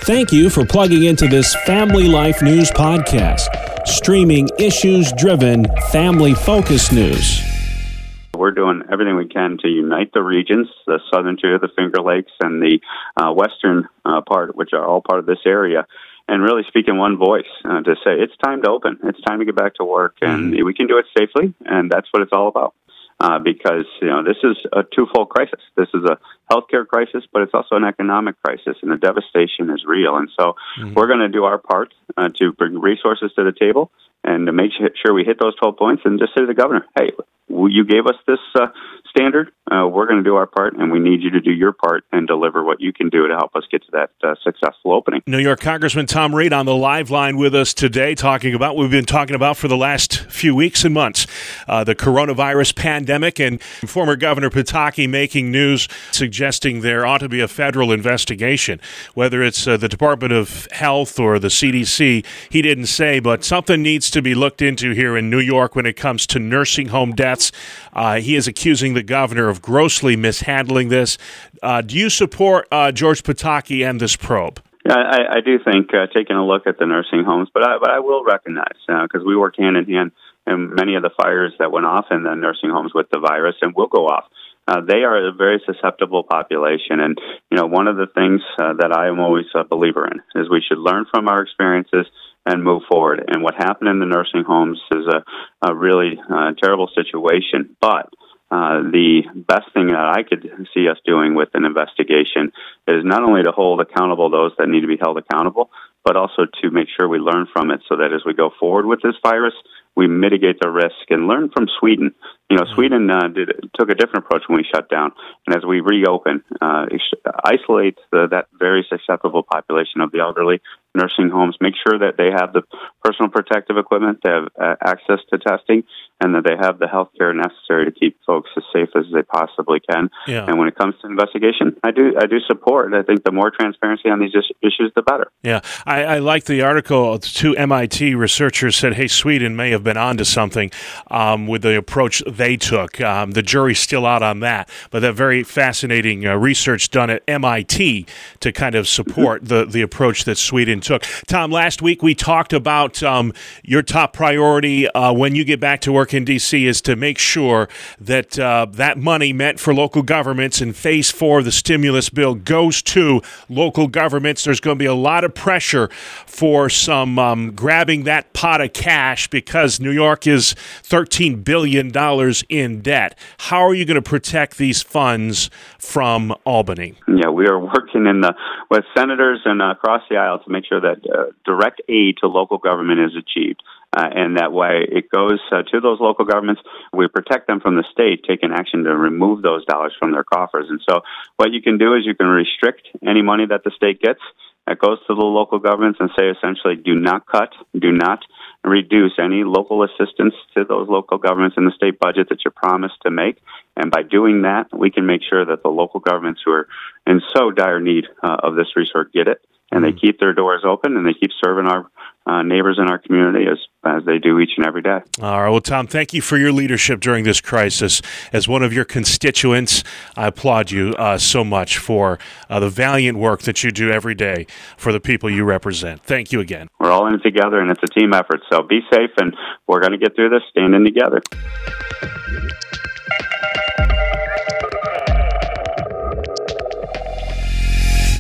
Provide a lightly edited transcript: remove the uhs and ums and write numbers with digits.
Thank you for plugging into this Family Life News podcast, streaming issues-driven, family-focused news. We're doing everything we can to unite the regions, the southern tier, the Finger Lakes, and the western part, which are all part of this area, and really speak in one voice to say it's time to open. It's time to get back to work, and we can do it safely, and that's what it's all about. Because, this is a twofold crisis. This is a healthcare crisis, but it's also an economic crisis, and the devastation is real. And so we're going to do our part to bring resources to the table and to make sure we hit those 12 points and just say to the governor, hey, you gave us this standard. We're going to do our part, and we need you to do your part and deliver what you can do to help us get to that successful opening. New York Congressman Tom Reed on the live line with us today, talking about what we've been talking about for the last few weeks and months, the coronavirus pandemic, and former Governor Pataki making news suggesting there ought to be a federal investigation, whether it's the Department of Health or the CDC. He didn't say, but something needs to be looked into here in New York when it comes to nursing home deaths. He is accusing the governor of grossly mishandling this. Do you support George Pataki and this probe? Yeah, I do think taking a look at the nursing homes, but I will recognize, because we work hand in hand in many of the fires that went off in the nursing homes with the virus and will go off. They are a very susceptible population, and one of the things that I am always a believer in is we should learn from our experiences and move forward. And what happened in the nursing homes is a really terrible situation, but the best thing that I could see us doing with an investigation is not only to hold accountable those that need to be held accountable, but also to make sure we learn from it so that as we go forward with this virus, we mitigate the risk and learn from Sweden. Sweden took a different approach when we shut down. And as we reopen, isolate that very susceptible population of the elderly, nursing homes, make sure that they have the personal protective equipment, they have access to testing, and that they have the health care necessary to keep folks as safe as they possibly can. Yeah. And when it comes to investigation, I do support. I think the more transparency on these issues, the better. Yeah, I like the article. Two MIT researchers said, hey, Sweden may have been onto something with the approach they took. The jury's still out on that, but that very fascinating research done at MIT to kind of support the approach that Sweden took. Tom, last week we talked about your top priority when you get back to work in D.C. is to make sure that that money meant for local governments in Phase 4 of the stimulus bill goes to local governments. There's going to be a lot of pressure for some grabbing that pot of cash because New York is $13 billion in debt. How are you going to protect these funds from Albany? Yeah, we are working with senators and across the aisle to make sure that direct aid to local government is achieved. And that way it goes to those local governments. We protect them from the state, taking action to remove those dollars from their coffers. And so what you can do is you can restrict any money that the state gets that goes to the local governments and say essentially do not cut, do not reduce any local assistance to those local governments in the state budget that you promised to make. And by doing that, we can make sure that the local governments who are in so dire need of this resource get it. And they keep their doors open, and they keep serving our neighbors in our community as they do each and every day. All right. Well, Tom, thank you for your leadership during this crisis. As one of your constituents, I applaud you so much for the valiant work that you do every day for the people you represent. Thank you again. We're all in it together, and it's a team effort. So be safe, and we're going to get through this standing together.